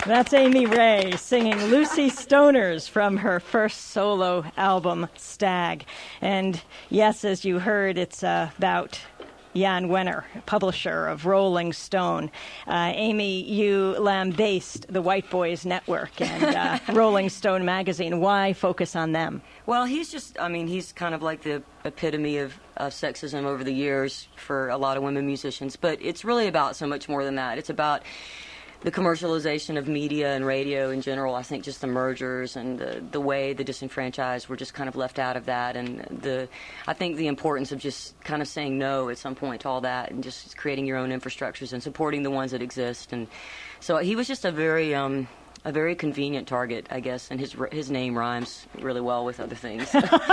That's Amy Ray singing Lucy Stoners from her first solo album, Stag. And yes, as you heard, it's about Jan Wenner, publisher of Rolling Stone. Amy, you lambasted the White Boys Network and Rolling Stone magazine. Why focus on them? Well, he's kind of like the epitome of sexism over the years for a lot of women musicians. But it's really about so much more than that. It's about the commercialization of media and radio in general. I think just the mergers and the way the disenfranchised were just kind of left out of that, and I think the importance of just kind of saying no at some point to all that and just creating your own infrastructures and supporting the ones that exist. And so he was just a very convenient target, I guess, and his name rhymes really well with other things.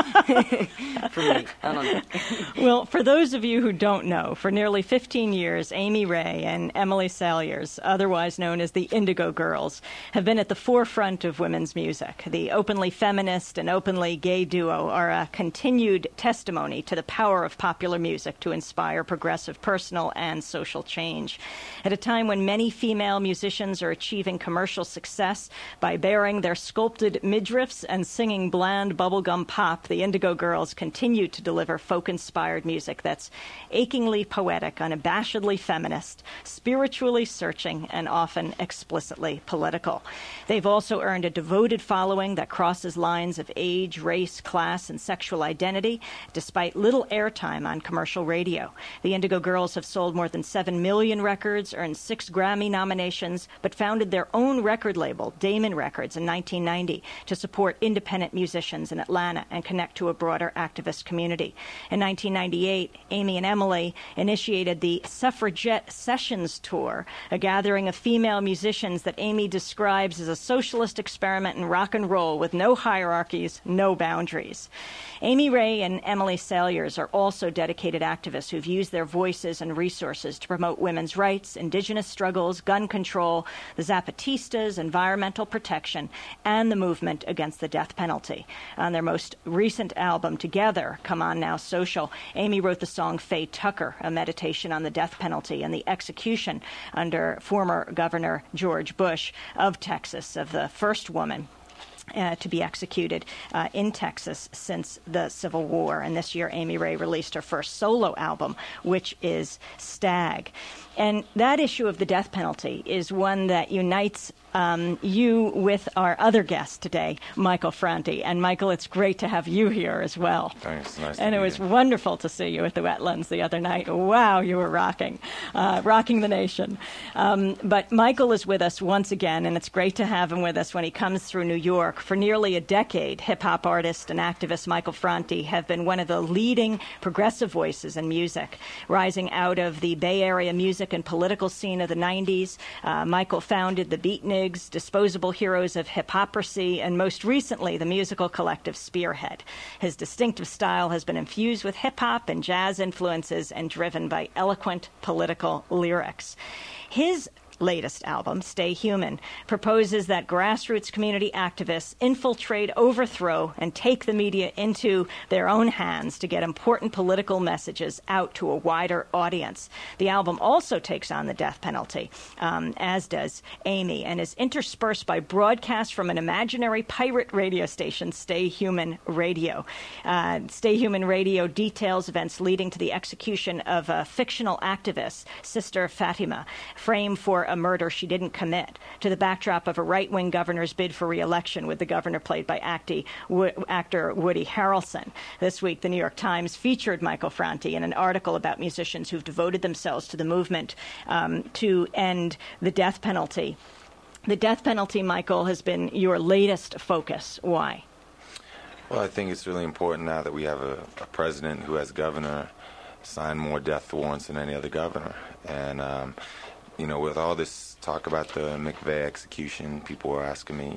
For me, I don't know. Well, for those of you who don't know, for nearly 15 years, Amy Ray and Emily Saliers, otherwise known as the Indigo Girls, have been at the forefront of women's music. The openly feminist and openly gay duo are a continued testimony to the power of popular music to inspire progressive personal and social change. At a time when many female musicians are achieving commercial success by bearing their sculpted midriffs and singing bland bubblegum pop, the Indigo Girls continue to deliver folk-inspired music that's achingly poetic, unabashedly feminist, spiritually searching, and often explicitly political. They've also earned a devoted following that crosses lines of age, race, class, and sexual identity, despite little airtime on commercial radio. The Indigo Girls have sold more than 7 million records, earned 6 Grammy nominations, but founded their own record label, Damon Records, in 1990 to support independent musicians in Atlanta and connect to a broader activist community. In 1998, Amy and Emily initiated the Suffragette Sessions Tour, a gathering of female musicians that Amy describes as a socialist experiment in rock and roll with no hierarchies, no boundaries. Amy Ray and Emily Saliers are also dedicated activists who've used their voices and resources to promote women's rights, indigenous struggles, gun control, the Zapatistas, environmental protection, and the movement against the death penalty. On their most recent album, Together, Come On Now Social, Amy wrote the song Faye Tucker, a meditation on the death penalty and the execution under former Governor George Bush of Texas of the first woman to be executed in Texas since the Civil War. And this year, Amy Ray released her first solo album, which is Stag. And that issue of the death penalty is one that unites you with our other guest today, Michael Franti. And Michael, it's great to have you here as well. Thanks. Nice and to it be was here. wonderful to see you at the Wetlands the other night. Wow, you were rocking the nation. But Michael is with us once again, and it's great to have him with us when he comes through New York. For nearly a decade, hip-hop artist and activist Michael Franti have been one of the leading progressive voices in music. Rising out of the Bay Area music and political scene of the 90s, Michael founded the Beatniks, Disposable Heroes of Hipocrisy, and most recently, the musical collective Spearhead. His distinctive style has been infused with hip-hop and jazz influences and driven by eloquent political lyrics. His latest album, Stay Human, proposes that grassroots community activists infiltrate, overthrow, and take the media into their own hands to get important political messages out to a wider audience. The album also takes on the death penalty, as does Amy, and is interspersed by broadcasts from an imaginary pirate radio station, Stay Human Radio. Stay Human Radio details events leading to the execution of a fictional activist, Sister Fatima, framed for a murder she didn't commit, to the backdrop of a right-wing governor's bid for re-election, with the governor played by actor Woody Harrelson. This week, the New York Times featured Michael Franti in an article about musicians who've devoted themselves to the movement to end the death penalty. The death penalty, Michael, has been your latest focus. Why? Well, I think it's really important now that we have a president who, as governor, signed more death warrants than any other governor. And with all this talk about the McVeigh execution, people were asking me,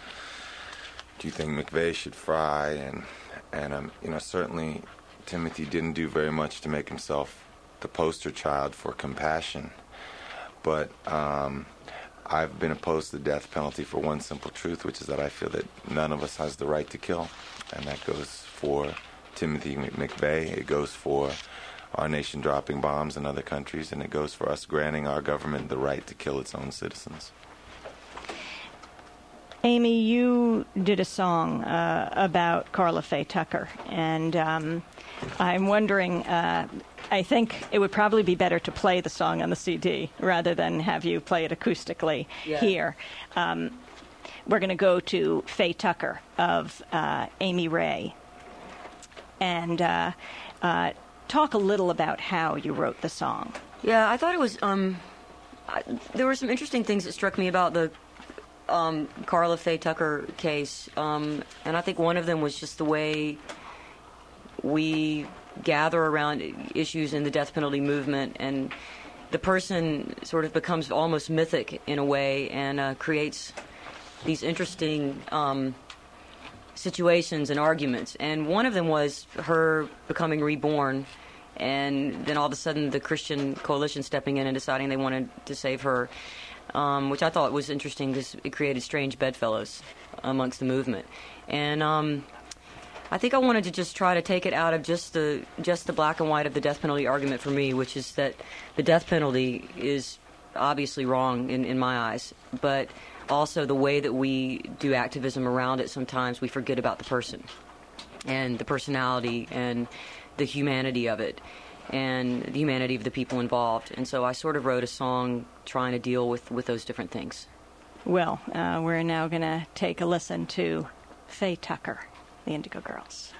do you think McVeigh should fry? And certainly Timothy didn't do very much to make himself the poster child for compassion. But I've been opposed to the death penalty for one simple truth, which is that I feel that none of us has the right to kill. And that goes for Timothy McVeigh. It goes for our nation dropping bombs in other countries, and it goes for us granting our government the right to kill its own citizens. Amy, you did a song about Carla Faye Tucker, and I'm wondering, I think it would probably be better to play the song on the CD rather than have you play it acoustically here. We're going to go to Faye Tucker of Amy Ray and talk a little about how you wrote the song. Yeah, I thought it was, there were some interesting things that struck me about the Carla Faye Tucker case, and I think one of them was just the way we gather around issues in the death penalty movement, and the person sort of becomes almost mythic in a way and creates these interesting situations and arguments. And one of them was her becoming reborn, and then all of a sudden the Christian Coalition stepping in and deciding they wanted to save her, which I thought was interesting because it created strange bedfellows amongst the movement. And I think I wanted to just try to take it out of just the black and white of the death penalty argument for me, which is that the death penalty is obviously wrong in my eyes, but also the way that we do activism around it, sometimes we forget about the person and the personality and the humanity of it and the humanity of the people involved. And so I sort of wrote a song trying to deal with those different things. Well, we're now going to take a listen to Faye Tucker, the Indigo Girls.